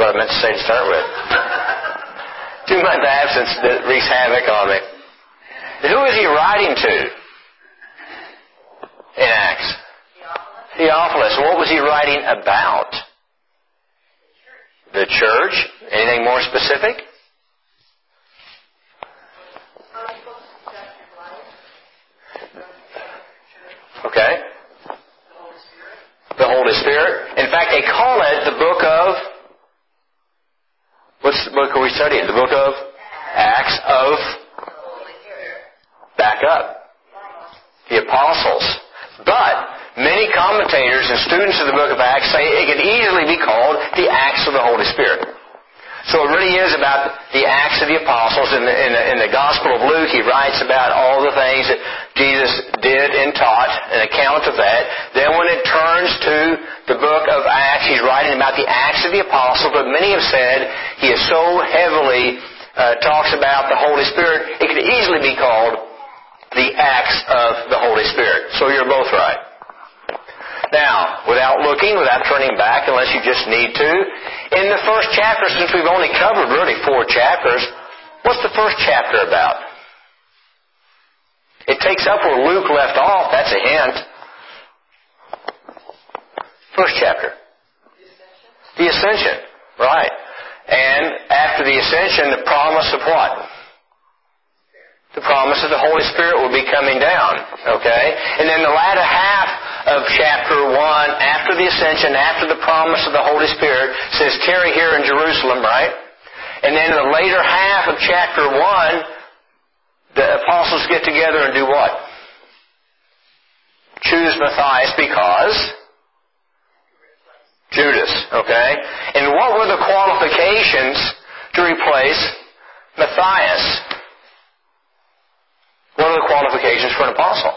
what I meant to say to start with. 2-month absence that wreaks havoc on me. Who is he writing to in Acts? Theophilus. What was he writing about? The church. Anything more specific? Okay. The Holy Spirit. In fact, they call it the book of... What's the book are we studying? The book of Acts of... Back up. The Apostles. But many commentators and students of the book of Acts say it could easily be called the Acts of the Holy Spirit. So it really is about the Acts of the Apostles. In the Gospel of Luke, he writes about all the things that Jesus did and taught, an account of that. Then when it turns to the book of Acts, he's writing about the Acts of the Apostles, but many have said he is so heavily talks about the Holy Spirit, it could easily be called the Acts of the Holy Spirit. So you're both right. Now, without looking, without turning back, unless you just need to, in the first chapter, since we've only covered really 4 chapters, what's the first chapter about? It takes up where Luke left off. That's a hint. First chapter. The Ascension. Right. And after the Ascension, the promise of what? The promise of the Holy Spirit will be coming down. Okay? And then the latter half of chapter 1, after the Ascension, after the promise of the Holy Spirit, says, tarry here in Jerusalem, right? And then in the later half of chapter 1, the apostles get together and do what? Choose Matthias because? Judas, okay? And what were the qualifications to replace Matthias? What are the qualifications for an apostle?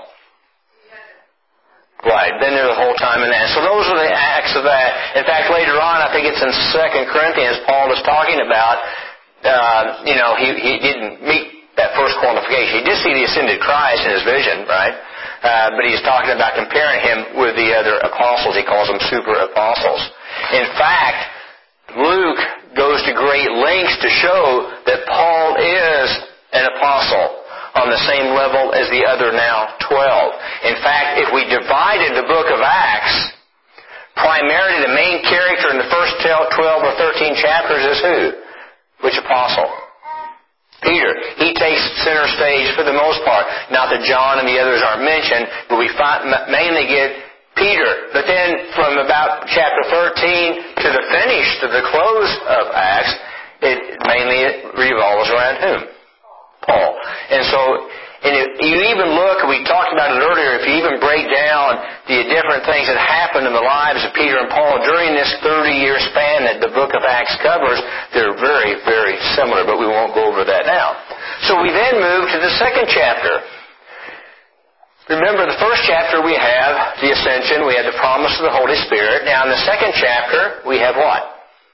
Right, been there the whole time in that. So those are the acts of that. In fact, later on, I think it's in 2 Corinthians, Paul is talking about, he didn't meet that first qualification. He did see the ascended Christ in his vision, right? But he's talking about comparing him with the other apostles. He calls them super apostles. In fact, Luke goes to great lengths to show that Paul is an apostle on the same level as the other now 12. In fact, if we divided the book of Acts, primarily the main character in the first 12 or 13 chapters is who? Which apostle? Peter. He takes center stage for the most part. Not that John and the others aren't mentioned, but we mainly get Peter. But then from about chapter 13 to the finish, to the close of Acts, it mainly revolves around whom? Paul. And so, if you even look, we talked about it earlier, if you even break down the different things that happened in the lives of Peter and Paul during this 30-year span that the book of Acts covers, they're very, very similar, but we won't go over that now. So we then move to the second chapter. Remember, the first chapter we have the Ascension, we have the promise of the Holy Spirit. Now in the second chapter, we have what?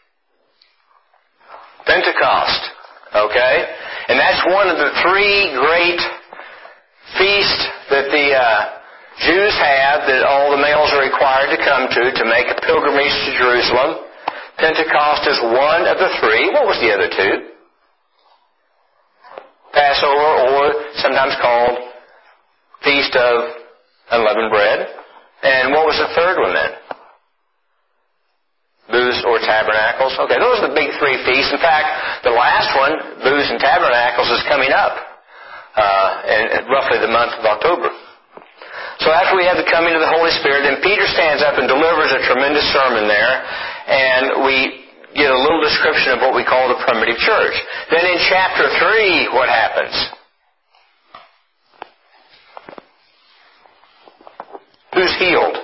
Pentecost. Okay? And that's one of the 3 great feasts that the Jews have that all the males are required to come to make a pilgrimage to Jerusalem. Pentecost is one of the 3. What was the other 2? Passover, or sometimes called Feast of Unleavened Bread. And what was the third one then? Booths or Tabernacles. Okay, those are the big 3 feasts. In fact, the last one, Booths and Tabernacles, is coming up in roughly the month of October. So after we have the coming of the Holy Spirit, then Peter stands up and delivers a tremendous sermon there, and we get a little description of what we call the primitive church. Then in chapter 3, what happens? Who's healed?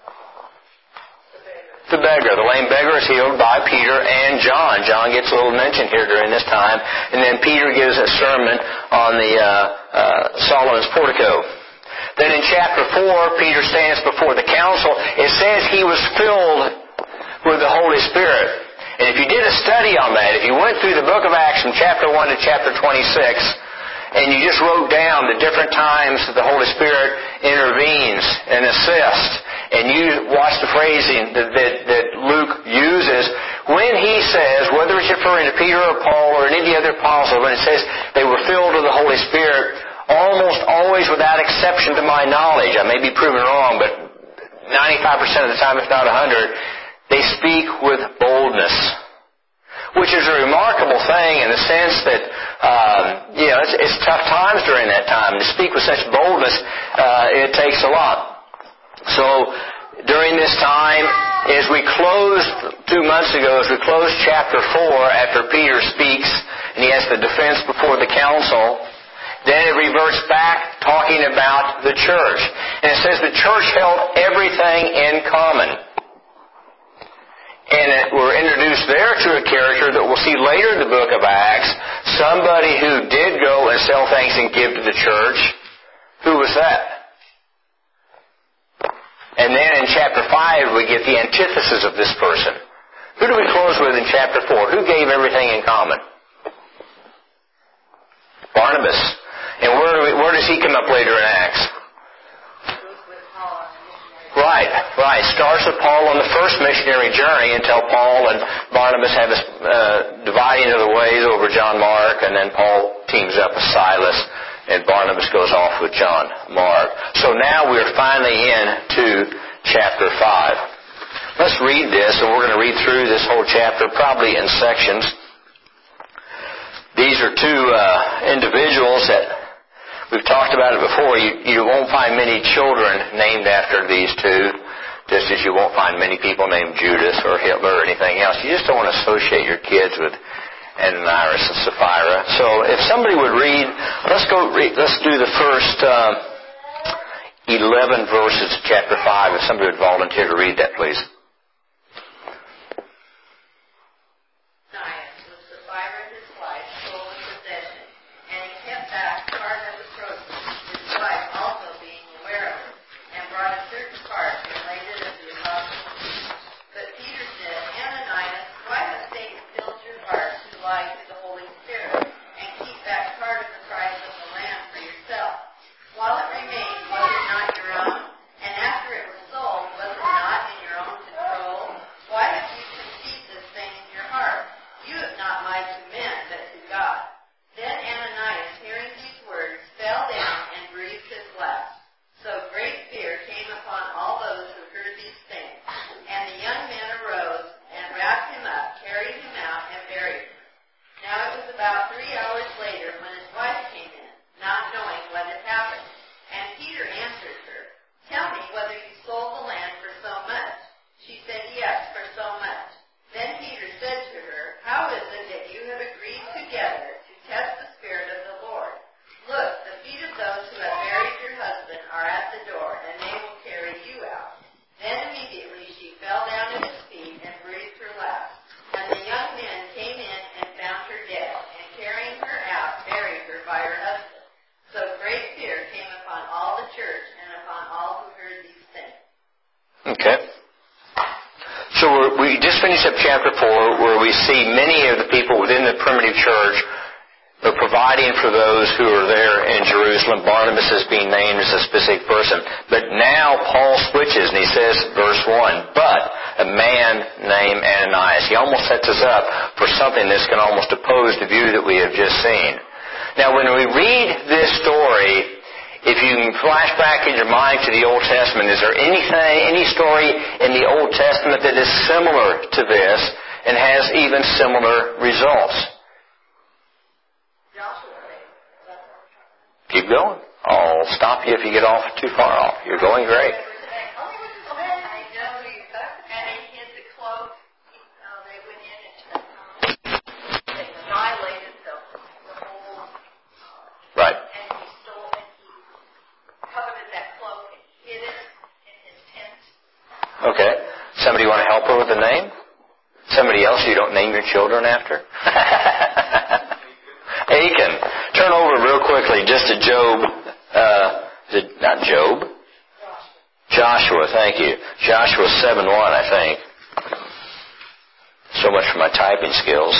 The beggar. The lame beggar is healed by Peter and John. John gets a little mention here during this time. And then Peter gives a sermon on the Solomon's portico. Then in chapter 4, Peter stands before the council. It says he was filled with the Holy Spirit. And if you did a study on that, if you went through the book of Acts from chapter 1 to chapter 26, and you just wrote down the different times that the Holy Spirit intervenes and assists, and you watch the phrasing that Luke uses when he says, whether it's referring to Peter or Paul or any of the other apostles, when it says they were filled with the Holy Spirit, almost always without exception to my knowledge, I may be proven wrong, but 95% of the time, if not 100, they speak with boldness, which is a remarkable thing in the sense that, it's tough times during that time. To speak with such boldness, it takes a lot. So, during this time, as we closed 2 months ago, as we closed chapter 4 after Peter speaks and he has the defense before the council, then it reverts back talking about the church. And it says the church held everything in common. And we're introduced there to a character that we'll see later in the book of Acts, somebody who did go and sell things and give to the church. Who was that? And then in chapter 5 we get the antithesis of this person. Who do we close with in chapter 4? Who gave everything in common? Barnabas. And where does he come up later in Acts? Right. Starts with Paul on the first missionary journey until Paul and Barnabas have a dividing of the ways over John Mark, and then Paul teams up with Silas, and Barnabas goes off with John Mark. So now we're finally into chapter 5. Let's read this, and we're going to read through this whole chapter, probably in sections. These are two individuals that we've talked about it before. You won't find many children named after these two, just as you won't find many people named Judas or Hitler or anything else. You just don't want to associate your kids with Ananias and Sapphira. So if somebody would read, let's do the first 11 verses of chapter 5. If somebody would volunteer to read that, please. Okay. So we just finished up chapter 4 where we see many of the people within the primitive church are providing for those who are there in Jerusalem. Barnabas is being named as a specific person. But now Paul switches and he says, verse 1, but a man named Ananias. He almost sets us up for something that's going to almost oppose the view that we have just seen. Now when we read this story, if you can flash back in your mind to the Old Testament, is there any story in the Old Testament that is similar to this and has even similar results? Keep going. I'll stop you if you get off too far off. You're going great. Right. Okay. Somebody want to help her with the name? Somebody else you don't name your children after? Achan. Turn over real quickly just to Job. Is it not Job? Joshua, thank you. Joshua 7:1, I think. So much for my typing skills.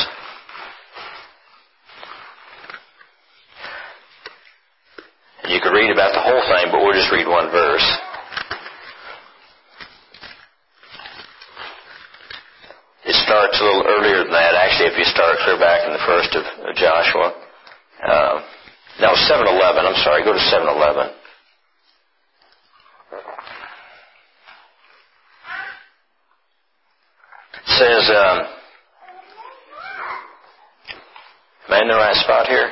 You could read about the whole thing, but we'll just read one verse. It starts starts a little earlier than that. Actually, if you start clear back in the first of Joshua. No, 7:11. I'm sorry. Go to 7:11. It says, am I in the right spot here?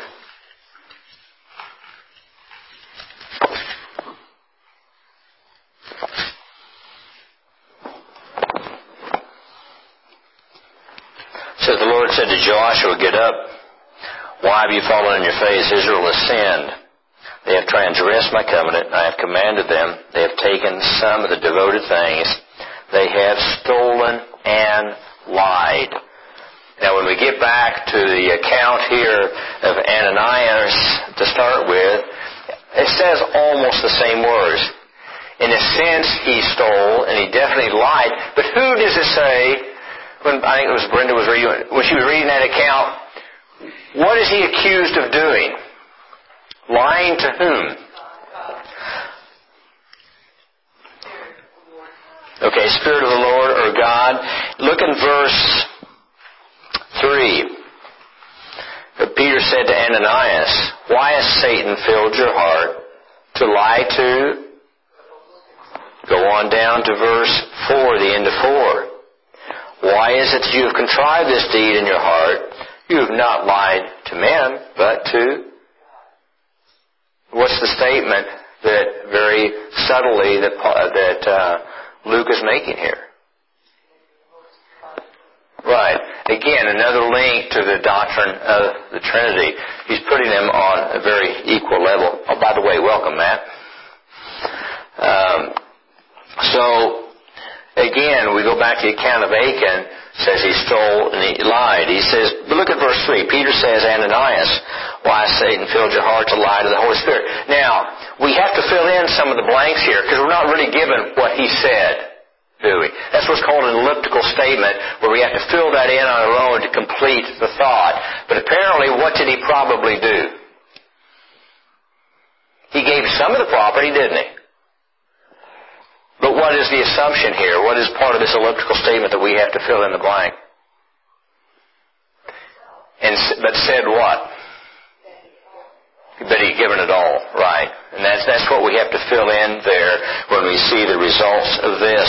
It says, the Lord said to Joshua, get up. Why have you fallen on your face? Israel has sinned. They have transgressed my covenant. I have commanded them. They have taken some of the devoted things. They have stolen and lied. Now, when we get back to the account here of Ananias to start with, it says almost the same words. In a sense, he stole and he definitely lied. But who does it say? I think it was Brenda was reading, when she was reading that account, what is he accused of doing? Lying to whom? Okay, Spirit of the Lord or God. Look in verse 3. But Peter said to Ananias, why has Satan filled your heart to lie to? Go on down to verse 4, the end of 4. Why is it that you have contrived this deed in your heart? You have not lied to men, but to... What's the statement that very subtly that Luke is making here? Right. Again, another link to the doctrine of the Trinity. He's putting them on a very equal level. Oh, by the way, welcome, Matt. Again, we go back to the account of Achan, says he stole and he lied. He says, but look at verse 3. Peter says, Ananias, why has Satan filled your heart to lie to the Holy Spirit? Now, we have to fill in some of the blanks here because we're not really given what he said, do we? That's what's called an elliptical statement, where we have to fill that in on our own to complete the thought. But apparently, what did he probably do? He gave some of the property, didn't he? But what is the assumption here? What is part of this elliptical statement that we have to fill in the blank? But said what? But he'd given it all, right? And that's what we have to fill in there when we see the results of this.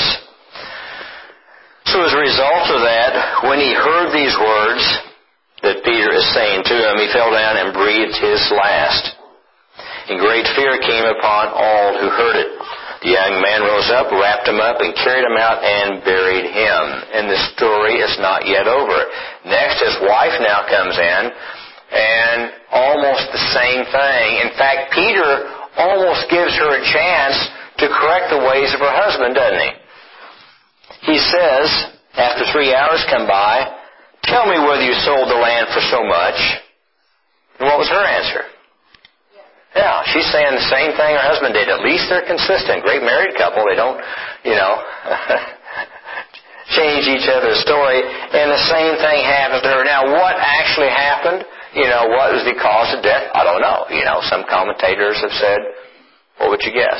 So as a result of that, when he heard these words that Peter is saying to him, he fell down and breathed his last. And great fear came upon all who heard it. The young man rose up, wrapped him up, and carried him out and buried him. And the story is not yet over. Next, his wife now comes in, and almost the same thing. In fact, Peter almost gives her a chance to correct the ways of her husband, doesn't he? He says, after 3 hours come by, tell me whether you sold the land for so much. And what was her answer? Yeah, she's saying the same thing her husband did. At least they're consistent. Great married couple. They don't, change each other's story. And the same thing happens to her. Now, what actually happened? What was the cause of death? I don't know. Some commentators have said, what would you guess?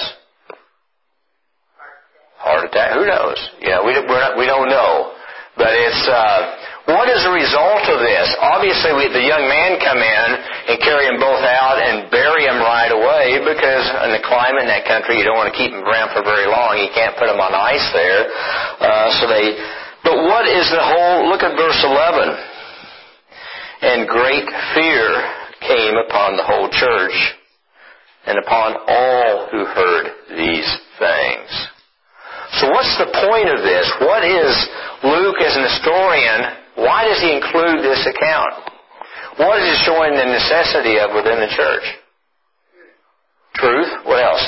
Heart attack. Who knows? We don't know. But it's... what is the result of this? Obviously, the young man come in and carry them both out and bury them right away because in the climate in that country, you don't want to keep them around for very long. You can't put them on ice there. But what is the whole... Look at verse 11. And great fear came upon the whole church and upon all who heard these things. So what's the point of this? What is Luke as an historian, why does he include this account? What is he showing the necessity of within the church? Truth. What else?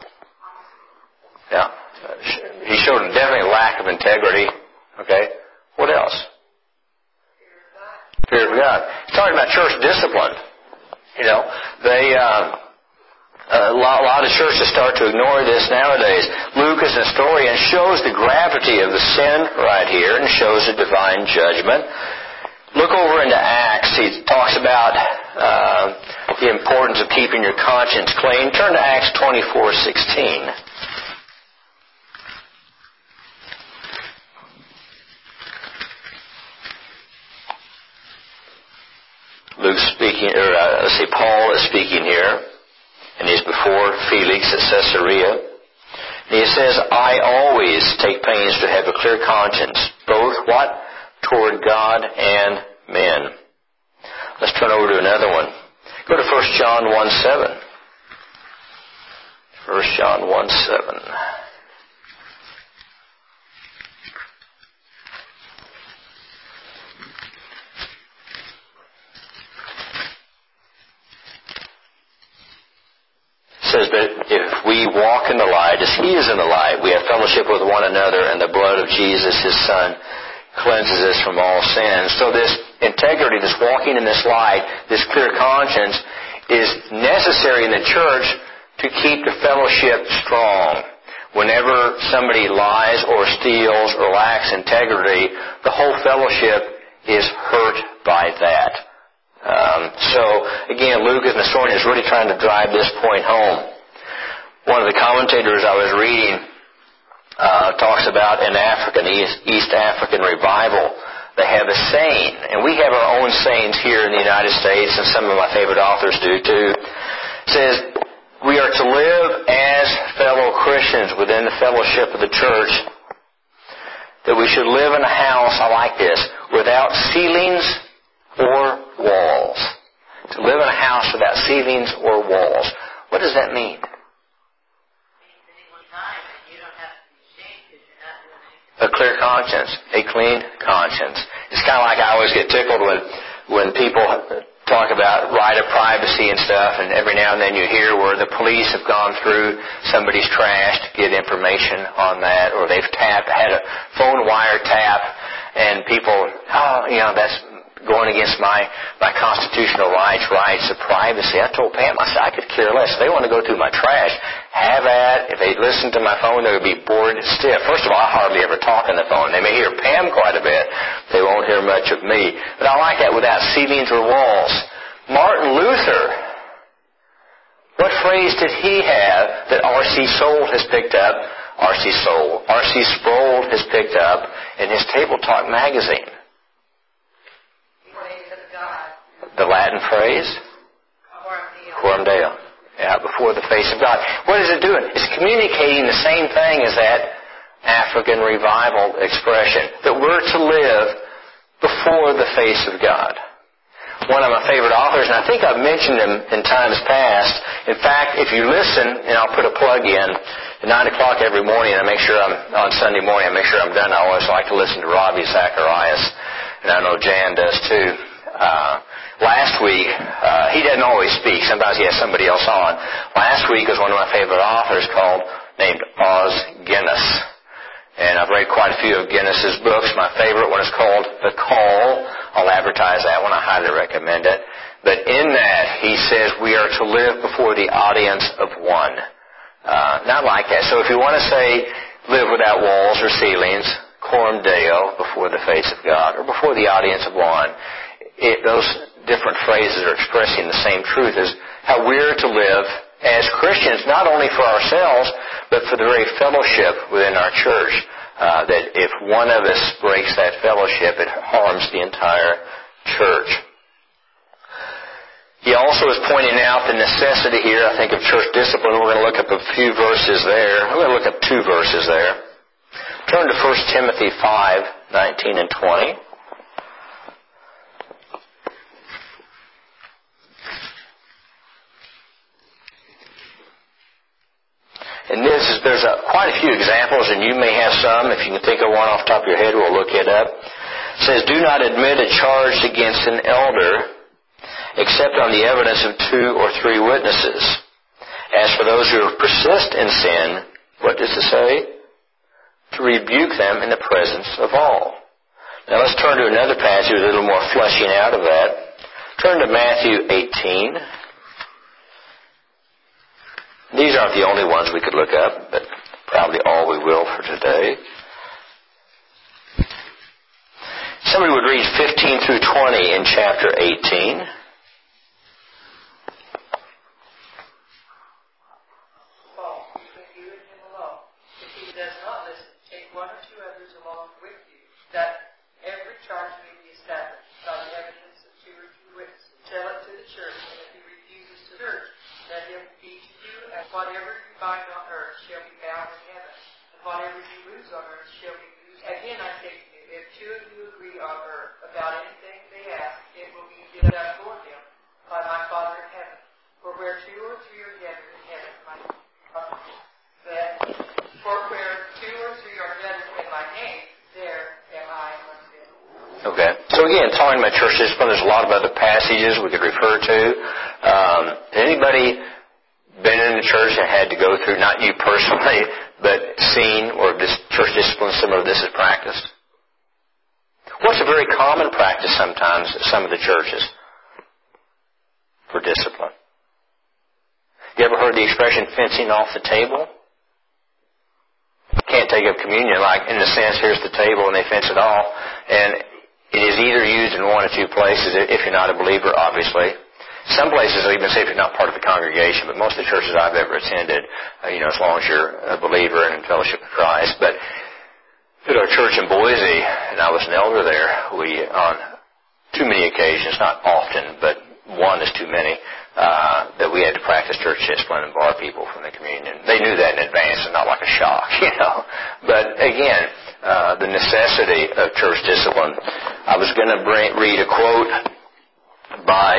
Yeah. He showed definitely a lack of integrity. Okay. What else? Fear of God. He's talking about church discipline. A lot of churches start to ignore this nowadays. Luke, as a historian, shows the gravity of the sin right here and shows the divine judgment. Look over into Acts. He talks about the importance of keeping your conscience clean. Turn to Acts 24:16. Luke's speaking, Paul is speaking here, and he's before Felix at Caesarea. And he says, I always take pains to have a clear conscience, both what? Toward God and men. Let's turn over to another one. Go to 1 John 1:7. 1 John 1:7. Says that if we walk in the light as He is in the light, we have fellowship with one another, and the blood of Jesus, His Son, cleanses us from all sins. So this integrity, this walking in this light, this clear conscience is necessary in the church to keep the fellowship strong. Whenever somebody lies or steals or lacks integrity, the whole fellowship is hurt by that. So, again, Luke as an historian is really trying to drive this point home. One of the commentators I was reading talks about in Africa, the East African revival, they have a saying, and we have our own sayings here in the United States, and some of my favorite authors do too. It says, we are to live as fellow Christians within the fellowship of the church, that we should live in a house, I like this, without ceilings or walls. To live in a house without ceilings or walls. What does that mean? A clear conscience, a clean conscience. It's kind of like I always get tickled when people talk about right of privacy and stuff, and every now and then you hear where the police have gone through somebody's trash to get information on that, or they've had a phone wire tap, and people, that's going against my constitutional rights of privacy. I told Pam, I said, I could care less. If they want to go through my trash, have at. If they listen to my phone, they would be bored stiff. First of all, I hardly ever talk on the phone. They may hear Pam quite a bit. They won't hear much of me. But I like that, without ceilings or walls. Martin Luther, what phrase did he have that R.C. Sproul has picked up? R.C. Sproul has picked up in his Table Talk magazine. The Latin phrase? Coram Deo. Yeah, before the face of God. What is it doing? It's communicating the same thing as that African revival expression, that we're to live before the face of God. One of my favorite authors, and I think I've mentioned him in times past. In fact, if you listen, and I'll put a plug in, at 9 o'clock every morning, on Sunday morning, I make sure I'm done. I always like to listen to Ravi Zacharias, and I know Jan does too. Last week, he doesn't always speak. Sometimes he has somebody else on. Last week was one of my favorite authors named Os Guinness. And I've read quite a few of Guinness's books. My favorite one is called The Call. I'll advertise that one. I highly recommend it. But in that, he says we are to live before the audience of one. Not like that. So if you want to say live without walls or ceilings, Coram Deo, before the face of God, or before the audience of one, those different phrases are expressing the same truth as how we're to live as Christians, not only for ourselves, but for the very fellowship within our church. That if one of us breaks that fellowship, it harms the entire church. He also is pointing out the necessity here, I think, of church discipline. We're going to look up a few verses there. We're going to look up 2 verses there. Turn to 1 Timothy 5:19 and 20. And there's quite a few examples, and you may have some. If you can think of one off the top of your head, we'll look it up. It says, do not admit a charge against an elder except on the evidence of 2 or 3 witnesses. As for those who persist in sin, what does it say? To rebuke them in the presence of all. Now let's turn to another passage, a little more fleshing out of that. Turn to Matthew 18. These aren't the only ones we could look up, but probably all we will for today. Somebody would read 15 through 20 in chapter 18. whatever you bind on earth shall be bound in heaven, and whatever you loose on earth shall be loosed. Again, I say to you, if two of you agree on earth about anything they ask, it will be done for them by my Father in heaven. For where two or three are gathered in heaven, for where two or three are gathered in my name, there am I among them. Okay. So again, talking about church discipline, there's a lot of other passages we could refer to. Anybody been in the church and had to go through, not you personally, but seen or this church discipline similar to this is practiced? What's a very common practice sometimes at some of the churches for discipline? You ever heard the expression fencing off the table? Can't take up communion, like in the sense, here's the table and they fence it off. And it is either used in one or two places if you're not a believer, obviously. Some places will even say if you're not part of the congregation, but most of the churches I've ever attended, as long as you're a believer and in fellowship with Christ. But at our church in Boise, and I was an elder there, we, on too many occasions, not often, but one is too many, that we had to practice church discipline and bar people from the communion. They knew that in advance and not like a shock, But again, the necessity of church discipline. I was going to read a quote by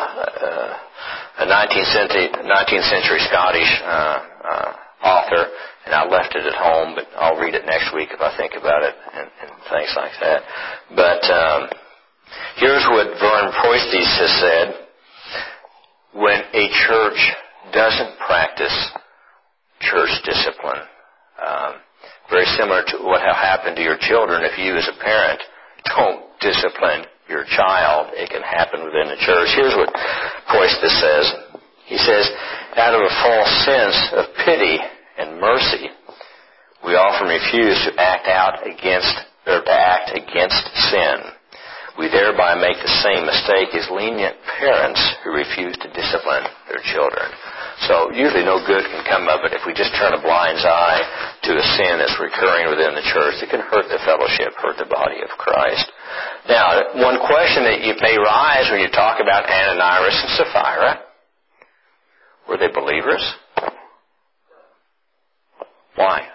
a 19th century Scottish author, and I left it at home, but I'll read it next week if I think about it and things like that. But here's what Vern Proistes has said. When a church doesn't practice church discipline, very similar to what will happen to your children if you as a parent don't discipline your child, it can happen within the church. Here's what Proistes says. He says, out of a false sense of pity and mercy, we often refuse to act against sin. We thereby make the same mistake as lenient parents who refuse to discipline their children. So usually no good can come of it if we just turn a blind eye to a sin that's recurring within the church. It can hurt the fellowship, hurt the body of Christ. Now, one question that you may rise when you talk about Ananias and Sapphira, were they believers? Why?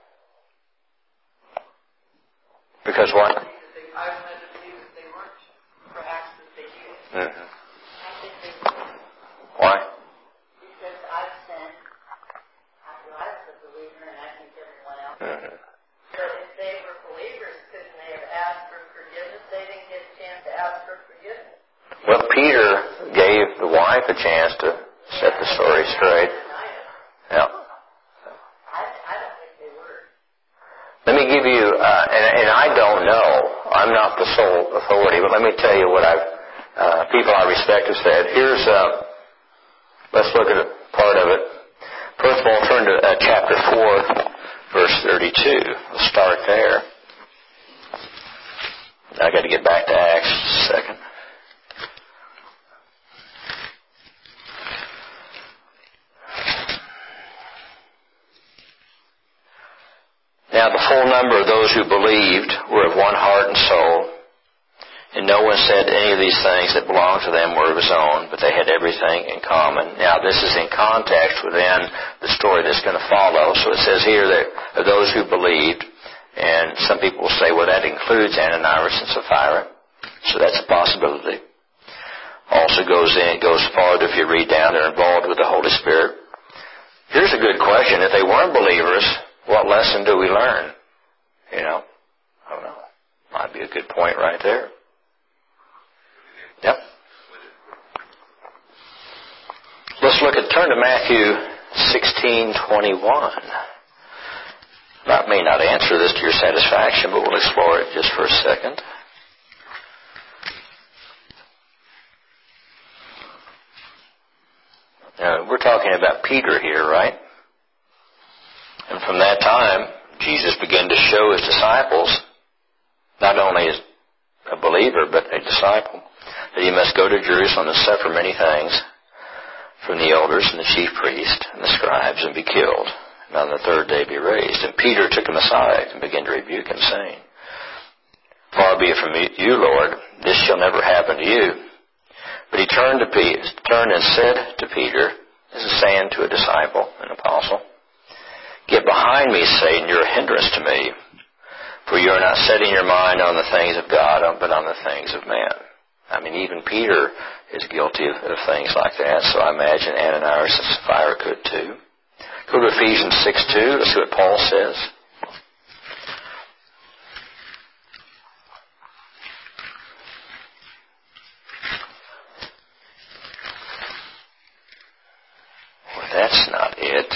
Because what? I was led to believe that they weren't. Perhaps that they did. Mm-hmm. I think they were. Why? Because I've sinned after I was a believer, and I think everyone else. Mm-hmm. So if they were believers, couldn't they have asked for forgiveness? They didn't get a chance to ask for forgiveness. Well, Peter gave the wife a chance to set the story straight. Yeah. I don't think they were. Let me give you, and I don't know, I'm not the sole authority, but let me tell you what people I respect have said. Here's, let's look at a part of it. First of all, turn to chapter 4, verse 32. Let's start there. I got to get back to Acts just a second. Now the full number of those who believed were of one heart and soul, and no one said any of these things that belonged to them were of his own, but they had everything in common. Now this is in context within the story that's going to follow. So it says here that of those who believed, and some people will say, well, that includes Ananias and Sapphira. So that's a possibility. Also goes farther if you read down, they're involved with the Holy Spirit. Here's a good question. If they weren't believers, what lesson do we learn? I don't know. Might be a good point right there. Yep. Let's turn to Matthew 16:21. That may not answer this to your satisfaction, but we'll explore it just for a second. We're talking about Peter here, right? And from that time, Jesus began to show his disciples, not only as a believer, but a disciple, that he must go to Jerusalem and suffer many things from the elders and the chief priests and the scribes and be killed, and on the third day be raised. And Peter took him aside and began to rebuke him, saying, Far be it from you, Lord, this shall never happen to you. But he turned and said to Peter, This is saying to a disciple, an apostle, "Get behind me, Satan, you're a hindrance to me, for you are not setting your mind on the things of God, but on the things of man." I mean, even Peter is guilty of things like that, so I imagine Ananias and Sapphira could too. Go to Ephesians 6:2. Let's see what Paul says. Well, that's not it.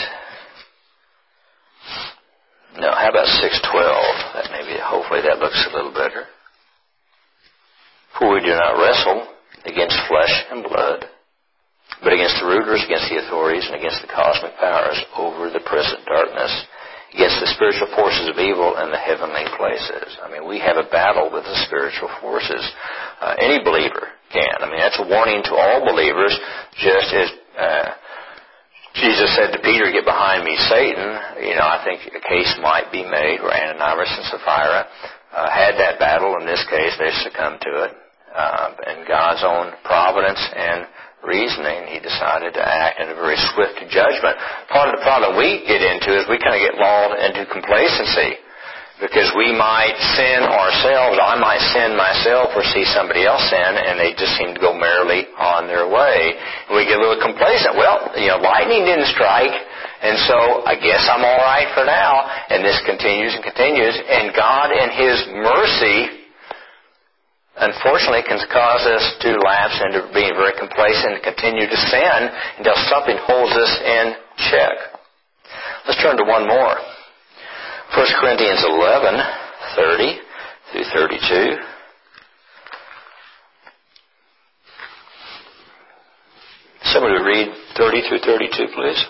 No, how about 6:12? That maybe, hopefully that looks a little better. "For we do not wrestle against flesh and blood, but against the rulers, against the authorities, and against the cosmic powers over the present darkness, against the spiritual forces of evil in the heavenly places." I mean, we have a battle with the spiritual forces. Any believer can. I mean, that's a warning to all believers, just as Jesus said to Peter, "Get behind me, Satan." You know, I think a case might be made where Ananias and Sapphira had that battle. In this case, they succumbed to it. In God's own providence and reasoning, He decided to act in a very swift judgment. Part of the problem we get into is we kind of get lulled into complacency, because we might sin ourselves. I might sin myself or see somebody else sin, and they just seem to go merrily on their way. And we get a little complacent. Well, you know, lightning didn't strike, and so I guess I'm all right for now. And this continues and continues. And God, in His mercy, unfortunately, can cause us to lapse into being very complacent and continue to sin until something holds us in check. Let's turn to one more. 1 Corinthians 11:30 through 32. Somebody would read 30 through 32, please.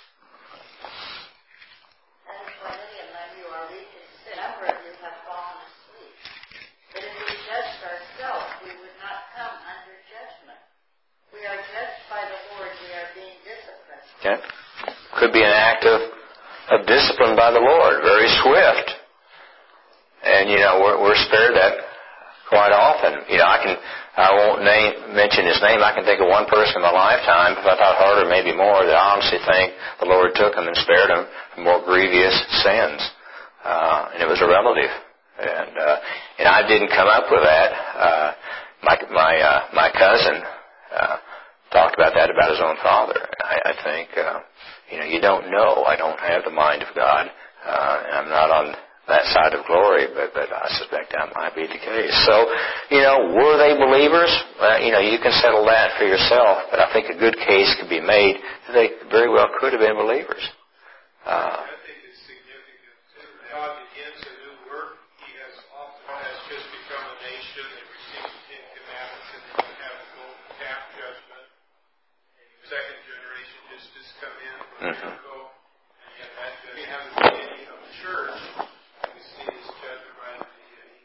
Okay. Could be an act of discipline by the Lord, very swift. And, you know, we're spared that quite often. You know, I won't mention his name. I can think of one person in my lifetime, if I thought harder, maybe more, that I honestly think the Lord took him and spared him from more grievous sins. And it was a relative. And I didn't come up with that. My cousin talked about that about his own father. I think, you know, you don't know. I don't have the mind of God. I'm not on that side of glory, but I suspect that might be the case. So, you know, were they believers? You know, you can settle that for yourself, but I think a good case could be made that they very well could have been believers. I think it's significant. God begins a new work. He has just become a nation and received the Ten Commandments, and then you have the golden calf judgment. And the second generation just come in from Jericho. And yet we have the beginning of the church. We see this judgment right at the beginning.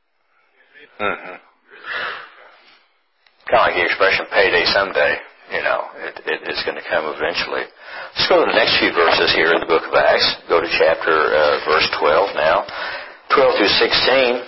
Kind of like the expression, payday someday. You know, it's going to come eventually. Let's go to the next few verses here in the book of Acts. Go to chapter verse 12 now. 12 through 16.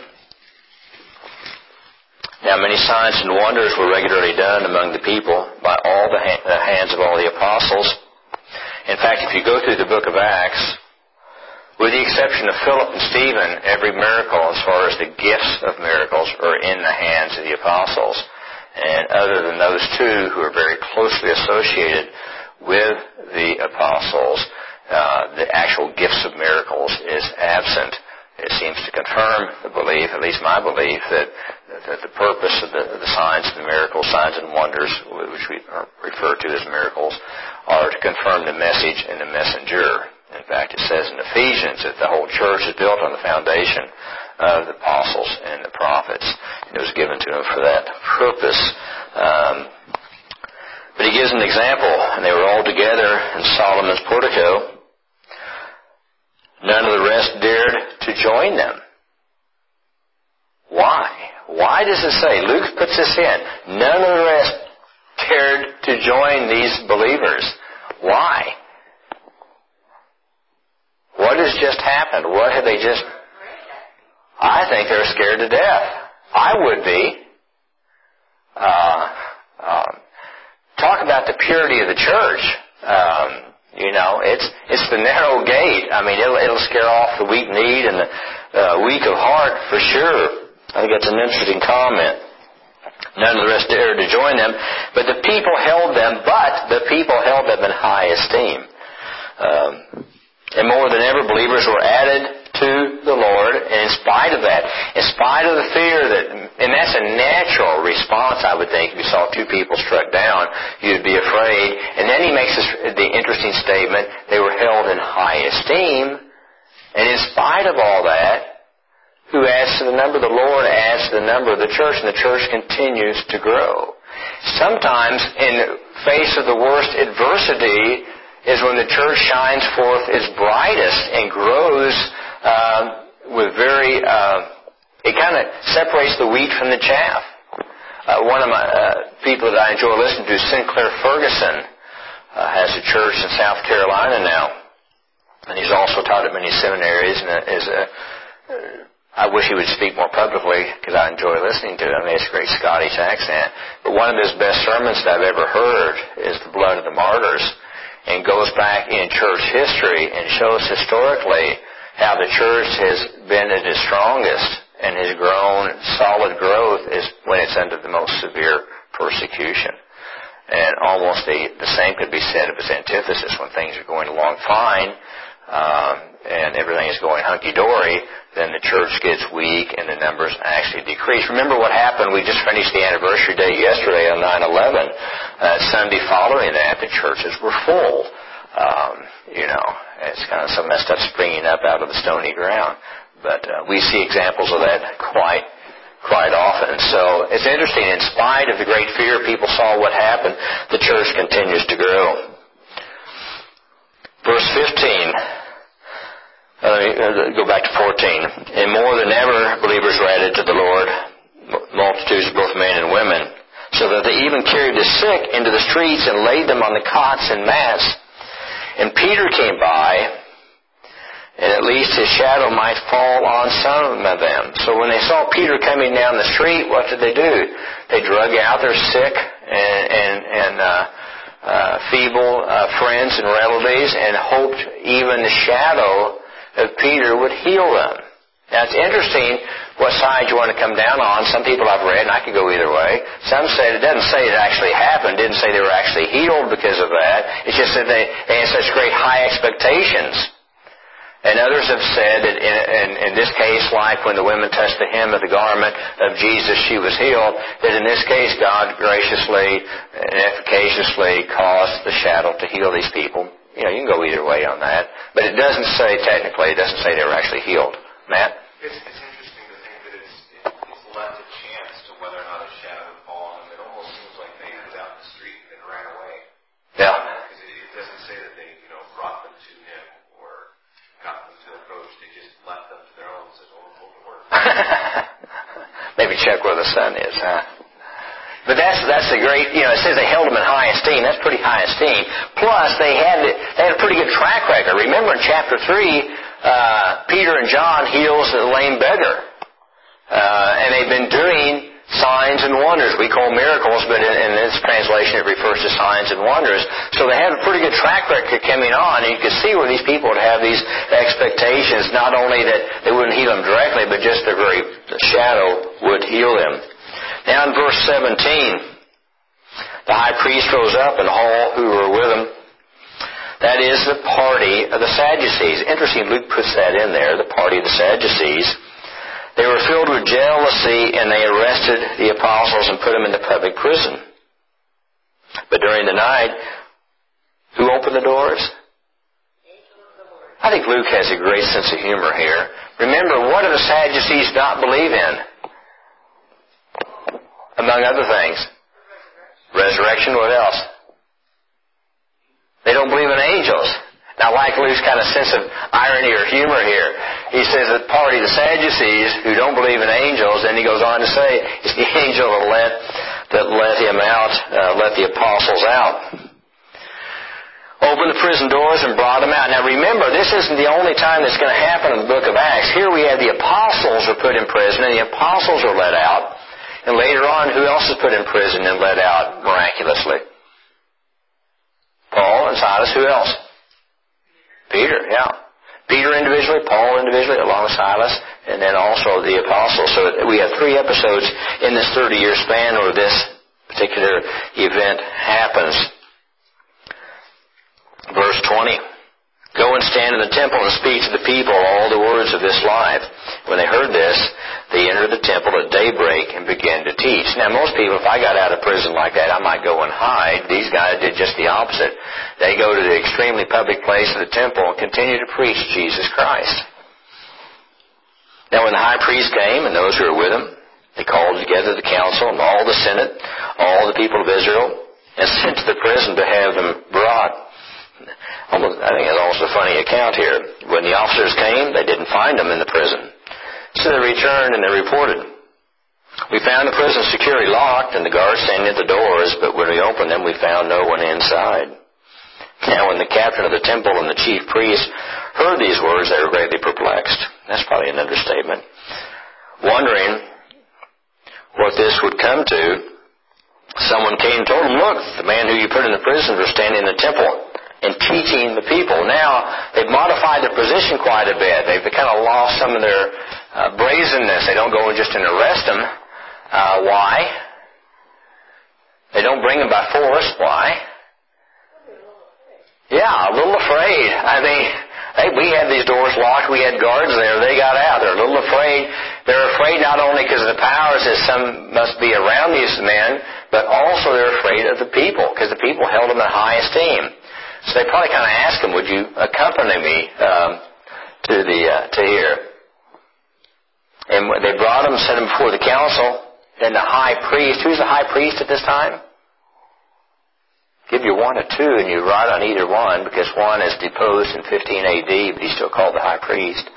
Now many signs and wonders were regularly done among the people by all the hands of all the apostles. In fact, if you go through the book of Acts, with the exception of Philip and Stephen, every miracle as far as the gifts of miracles are in the hands of the apostles. And other than those two who are very closely associated with the apostles, the actual gifts of miracles is absent. It seems to confirm the belief, at least my belief, that the purpose of the signs and the miracles, signs and wonders, which we refer to as miracles, are to confirm the message and the messenger. In fact, it says in Ephesians that the whole church is built on the foundation of the apostles and the prophets. And it was given to them for that purpose. But he gives an example, and they were all together in Solomon's portico. None of the rest dared to join them. Why? Why does it say? Luke puts this in. None of the rest dared to join these believers. Why? What has just happened? What have they just... I think they're scared to death. I would be. Talk about the purity of the church. It's the narrow gate. I mean, it'll scare off the weak-kneed and the weak of heart for sure. I think that's an interesting comment. None of the rest dared to join them, but the people held them in high esteem. And more than ever, believers were added to the Lord, and in spite of that, in spite of the fear and that's a natural response, I would think. If you saw two people struck down, you'd be afraid. And then he makes the interesting statement, they were held in high esteem, and in spite of all that, who adds to the number? The Lord adds to the number of the church, and the church continues to grow. Sometimes, in the face of the worst adversity, is when the church shines forth its brightest and grows it kind of separates the wheat from the chaff. One of my people that I enjoy listening to, Sinclair Ferguson, has a church in South Carolina now, and he's also taught at many seminaries, and I wish he would speak more publicly because I enjoy listening to him. He has a great Scottish accent. But one of his best sermons that I've ever heard is The Blood of the Martyrs, and goes back in church history and shows historically how the church has been at its strongest and has grown. Solid growth is when it's under the most severe persecution. And almost the same could be said of its antithesis when things are going along fine and everything is going hunky-dory, then the church gets weak and the numbers actually decrease. Remember what happened? We just finished the anniversary day yesterday on 9/11. Sunday following that, the churches were full. It's kind of some of that stuff springing up out of the stony ground. But we see examples of that quite often. So it's interesting. In spite of the great fear, people saw what happened. The church continues to grow. Verse 15. Let me go back to 14. And more than ever, believers were added to the Lord, multitudes, both men and women, so that they even carried the sick into the streets and laid them on the cots and mats. And Peter came by, and at least his shadow might fall on some of them. So when they saw Peter coming down the street, what did they do? They drug out their sick and feeble friends and relatives and hoped even the shadow of Peter would heal them. Now it's interesting what side you want to come down on. Some people I've read, and I could go either way, some said it doesn't say it actually happened, didn't say they were actually healed because of that. It's just that they had such great high expectations. And others have said that in this case, like when the women touched the hem of the garment of Jesus, she was healed, that in this case God graciously and efficaciously caused the shadow to heal these people. You can go either way on that. But it doesn't say, technically, it doesn't say they were actually healed. Matt? It's interesting to think that it's left a chance to whether or not a shadow would fall on them. It almost seems like they ended out in the street and ran away. Yeah. Because it doesn't say that they, brought them to him or got them to approach. They just left them to their own and said, hold the word. Maybe check where the sun is, huh? But that's the great, it says they held them in high esteem. That's pretty high esteem. Plus, they had a pretty good track record. Remember in chapter 3, Peter and John heals the lame beggar. And they've been doing signs and wonders. We call miracles, but in this translation it refers to signs and wonders. So they had a pretty good track record coming on, and you could see where these people would have these expectations, not only that they wouldn't heal them directly, but just the shadow would heal them. Now in verse 17, the high priest rose up and all who were with him. That is the party of the Sadducees. Interesting, Luke puts that in there, the party of the Sadducees. They were filled with jealousy and they arrested the apostles and put them into public prison. But during the night, who opened the doors? I think Luke has a great sense of humor here. Remember, what do the Sadducees not believe in? Among other things. Resurrection, what else? They don't believe in angels. Now, like Luke's kind of sense of irony or humor here, he says the party of the Sadducees who don't believe in angels, and he goes on to say, it's the angel that let him out, let the apostles out. Opened the prison doors and brought them out. Now remember, this isn't the only time that's going to happen in the book of Acts. Here we have the apostles are put in prison and the apostles are let out. And later on, who else is put in prison and let out miraculously? Paul and Silas. Who else? Peter, yeah. Peter individually, Paul individually, along with Silas, and then also the apostles. So we have 3 episodes in this 30-year span where this particular event happens. Verse 20. Go and stand in the temple and speak to the people all the words of this life. When they heard this, they entered the temple at daybreak and began to teach. Now, most people, if I got out of prison like that, I might go and hide. These guys did just the opposite. They go to the extremely public place of the temple and continue to preach Jesus Christ. Now, when the high priest came and those who were with him, they called together the council and all the senate, all the people of Israel, and sent to the prison to have them brought. I think it's also a funny account here. When the officers came, they didn't find them in the prison. So they returned and they reported. We found the prison securely locked and the guards standing at the doors, but when we opened them, we found no one inside. Now, when the captain of the temple and the chief priests heard these words, they were greatly perplexed. That's probably an understatement. Wondering what this would come to, someone came and told them, look, the man who you put in the prison was standing in the temple and teaching the people. Now, they've modified their position quite a bit. They've kind of lost some of their brazenness. They don't go and just and arrest them. Why? They don't bring them by force. Why? Yeah, a little afraid. I mean, hey, we had these doors locked. We had guards there. They got out. They're a little afraid. They're afraid not only because of the powers that some must be around these men, but also they're afraid of the people because the people held them in high esteem. So they probably kind of asked him, would you accompany me to here? And they brought him, set him before the council. Then the high priest, who's the high priest at this time? Give you 1 or 2 and you write on either one because one is deposed in 15 A.D., but he's still called the high priest.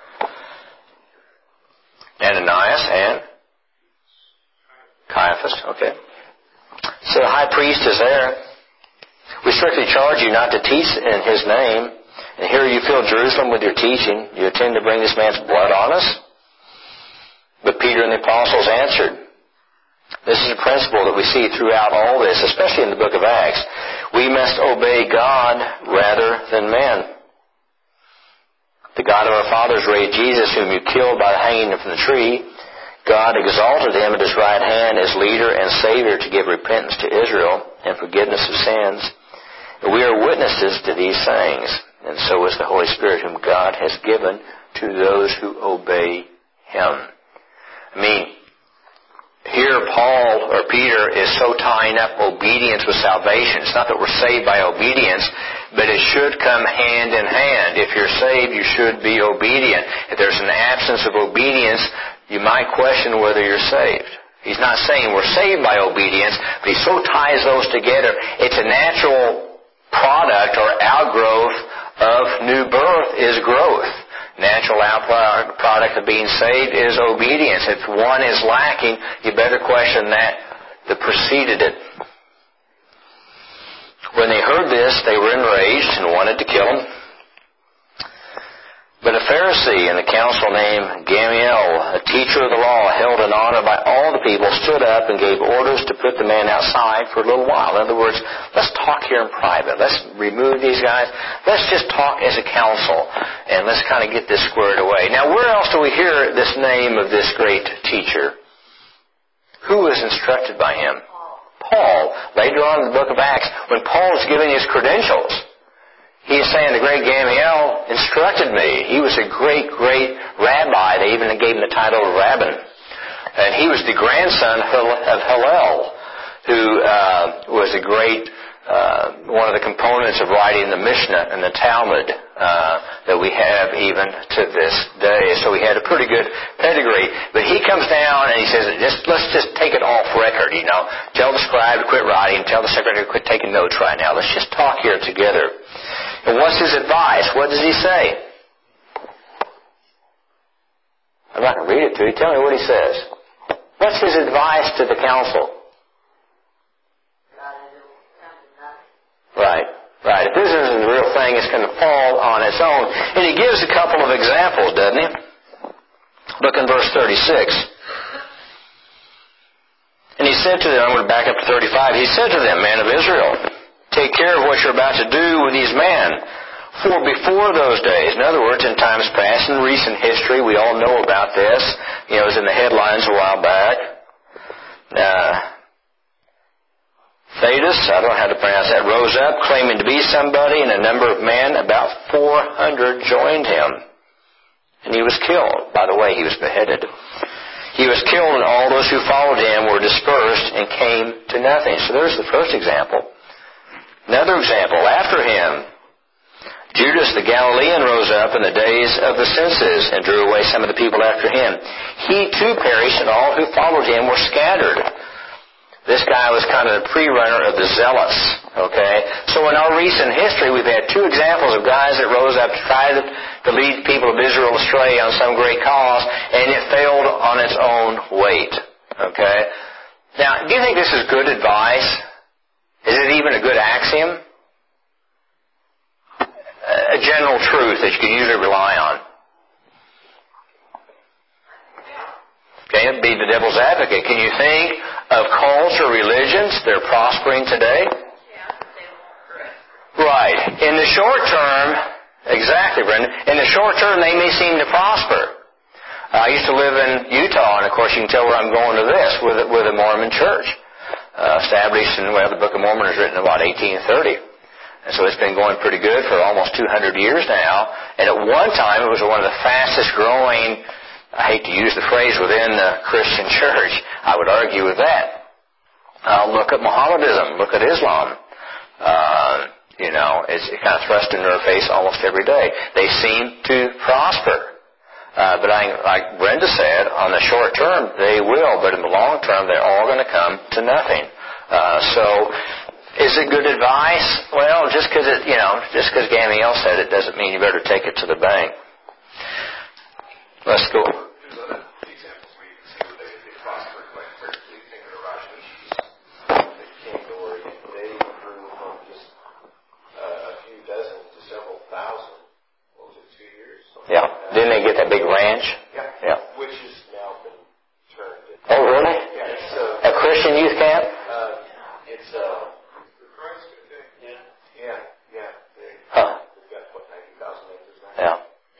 Ananias and Caiaphas, okay. So the high priest is there. We strictly charge you not to teach in his name. And here you fill Jerusalem with your teaching. You intend to bring this man's blood on us? But Peter and the apostles answered. This is a principle that we see throughout all this, especially in the book of Acts. We must obey God rather than men. The God of our fathers raised Jesus, whom you killed by hanging him from the tree. God exalted him at his right hand as leader and Savior to give repentance to Israel and forgiveness of sins. We are witnesses to these things, and so is the Holy Spirit whom God has given to those who obey him. I mean, here Paul or Peter is so tying up obedience with salvation. It's not that we're saved by obedience, but it should come hand in hand. If you're saved, you should be obedient. If there's an absence of obedience, you might question whether you're saved. He's not saying we're saved by obedience, but he so ties those together. It's a natural product or outgrowth of new birth is growth. Natural outproduct of being saved is obedience. If one is lacking, you better question that preceded it. When they heard this, they were enraged and wanted to kill him. But a Pharisee in the council named Gamaliel, a teacher of the law, held in honor by all the people, stood up and gave orders to put the man outside for a little while. In other words, let's talk here in private. Let's remove these guys. Let's just talk as a council, and let's kind of get this squared away. Now, where else do we hear this name of this great teacher? Who was instructed by him? Paul. Later on in the book of Acts, when Paul is giving his credentials, he is saying the great Gamaliel instructed me. He was a great, great rabbi. They even gave him the title of rabbin. And he was the grandson of Hillel, who was a great, one of the components of writing the Mishnah and the Talmud that we have even to this day. So he had a pretty good pedigree. But he comes down and he says, let's just take it off record, you know. Tell the scribe to quit writing. Tell the secretary to quit taking notes right now. Let's just talk here together. And what's his advice? What does he say? I'm not going to read it to you. Tell me what he says. What's his advice to the council? Right. If this isn't the real thing, it's going to fall on its own. And he gives a couple of examples, doesn't he? Look in verse 36. And he said to them, I'm going to back up to 35. He said to them, men of Israel, Take care of what you're about to do with these men. For before those days, in other words, in times past, in recent history, we all know about this. It was in the headlines a while back. Thaddeus, I don't know how to pronounce that, rose up, claiming to be somebody, and a number of men, about 400, joined him. And he was killed. By the way, he was beheaded. He was killed, and all those who followed him were dispersed and came to nothing. So there's the first example. Another example, after him, Judas the Galilean rose up in the days of the census and drew away some of the people after him. He too perished, and all who followed him were scattered. This guy was kind of the pre-runner of the zealots, okay? So in our recent history, we've had two examples of guys that rose up to try to lead the people of Israel astray on some great cause, and it failed on its own weight, okay? Now, do you think this is good advice? Is it even a good axiom? A general truth that you can usually rely on. Okay, be the devil's advocate. Can you think of cults or religions that are prospering today? Right. In the short term, exactly, Brenda. In the short term, they may seem to prosper. I used to live in Utah, and of course you can tell where I'm going to this, with a Mormon church. Established in, the Book of Mormon was written in about 1830. And so it's been going pretty good for almost 200 years now. And at one time, it was one of the fastest growing, I hate to use the phrase, within the Christian church. I would argue with that. Look at Mohammedanism. Look at Islam. It's kind of thrust into our face almost every day. They seem to prosper. But like Brenda said, on the short term, they will. But in the long term, they're all going to come to nothing. Is it good advice? Well, just because Gamaliel said it doesn't mean you better take it to the bank. Let's go. There's other examples where you can see where they prospered quite quickly. Think of the Rajneeshis. They came to Oregon. They grew from just a few dozen to several thousand. What was it, 2 years? Yeah. Didn't they get that big ranch? Yeah. Which has now been turned into... Oh, really? Yeah. It's a Christian youth camp? It's They've got, 90,000 acres now? Yeah.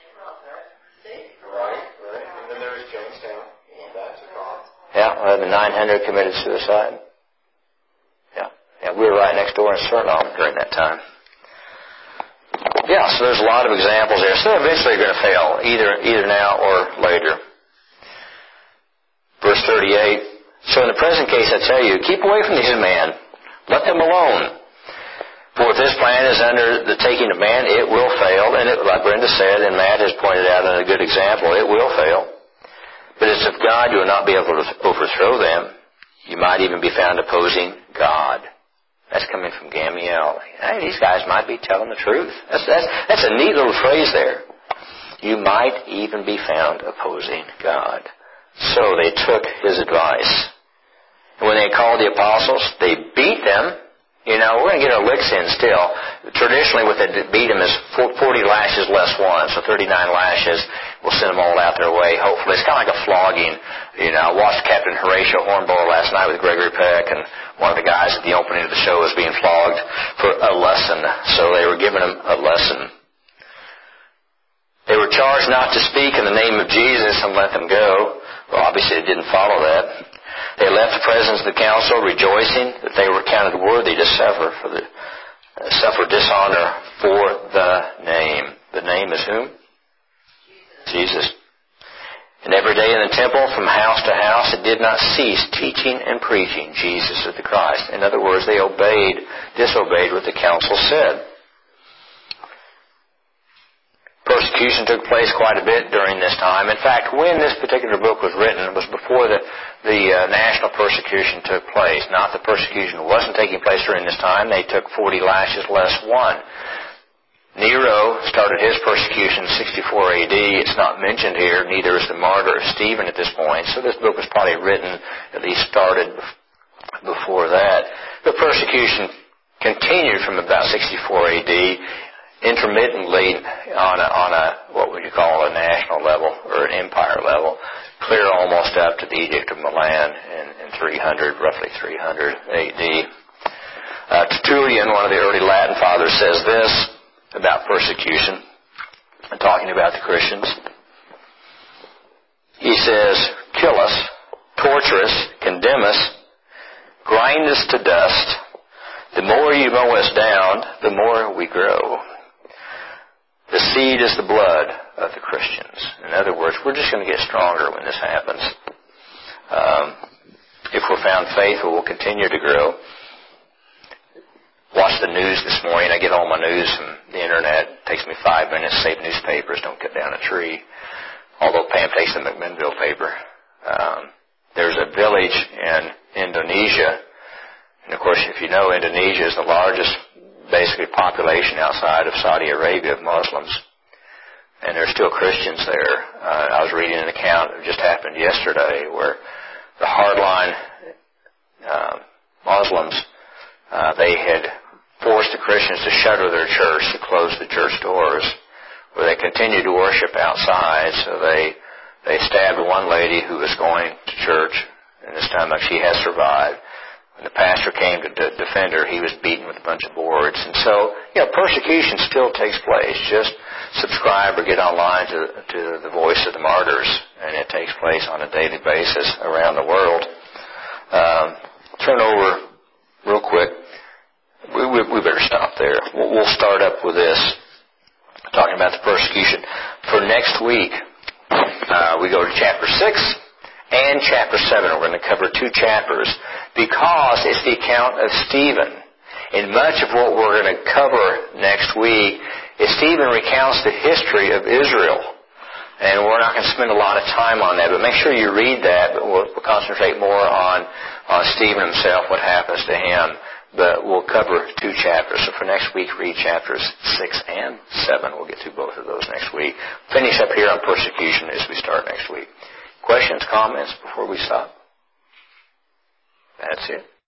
Right. And then there was Jamestown. That took off. Yeah, 900 committed suicide. Yeah, we were right next door in Suriname during that time. Yeah, so there's a lot of examples there. So eventually they're going to fail, either now or later. Verse 38, so in the present case I tell you, keep away from these men. Let them alone. For if this plan is under the taking of man, it will fail. And like Brenda said, and Matt has pointed out in a good example, it will fail. But it's of God you will not be able to overthrow them. You might even be found opposing God. That's coming from Gamaliel. Hey, these guys might be telling the truth. That's a neat little phrase there. You might even be found opposing God. So they took his advice. And when they called the apostles, they beat them. We're going to get our licks in still. Traditionally, what they beat them is 40 lashes less one, so 39 lashes. We'll send them all out their way, hopefully. It's kind of like a flogging. I watched Captain Horatio Hornblower last night with Gregory Peck, and one of the guys at the opening of the show was being flogged for a lesson. So they were giving him a lesson. They were charged not to speak in the name of Jesus and let them go. Well, obviously, they didn't follow that. They left the presence of the council, rejoicing that they were counted worthy to suffer dishonor for the name. The name is whom? Jesus. And every day in the temple, from house to house, it did not cease teaching and preaching Jesus is the Christ. In other words, they disobeyed what the council said. Persecution took place quite a bit during this time. In fact, when this particular book was written, it was before the national persecution took place. Not the persecution wasn't taking place during this time. They took 40 lashes less one. Nero started his persecution in 64 AD. It's not mentioned here. Neither is the martyr of Stephen at this point. So this book was probably written, at least started before that. The persecution continued from about 64 AD. Intermittently on a what would you call a national level or an empire level, clear almost up to the Edict of Milan in 300, roughly 300 AD. Tertullian, one of the early Latin fathers, says this about persecution, talking about the Christians. He says, kill us, torture us, condemn us, grind us to dust. The more you mow us down, the more we grow. The seed is the blood of the Christians. In other words, we're just going to get stronger when this happens. If we're found faithful, we'll continue to grow. Watch the news this morning. I get all my news from the internet. It takes me 5 minutes. Save newspapers. Don't cut down a tree. Although Pam takes the McMinnville paper. There's a village in Indonesia. And, of course, if you know, Indonesia is the largest, basically, population outside of Saudi Arabia of Muslims. And there's still Christians there. I was reading an account that just happened yesterday where the hardline Muslims, they had forced the Christians to shutter their church, to close the church doors, where they continued to worship outside. So they stabbed one lady who was going to church in the stomach. She has survived. When the pastor came to defend her, he was beaten with a bunch of boards. And so, persecution still takes place. Just subscribe or get online to the Voice of the Martyrs, and it takes place on a daily basis around the world. Turn over real quick. We better stop there. We'll start up with this, talking about the persecution. For next week, we go to chapter 6 and chapter 7. We're going to cover 2 chapters because it's the account of Stephen. And much of what we're going to cover next week is Stephen recounts the history of Israel. And we're not going to spend a lot of time on that, but make sure you read that. But we'll concentrate more on Stephen himself, what happens to him. But we'll cover 2 chapters. So for next week, read chapters 6 and 7. We'll get through both of those next week. Finish up here on persecution as we start next week. Questions, comments before we stop? That's it.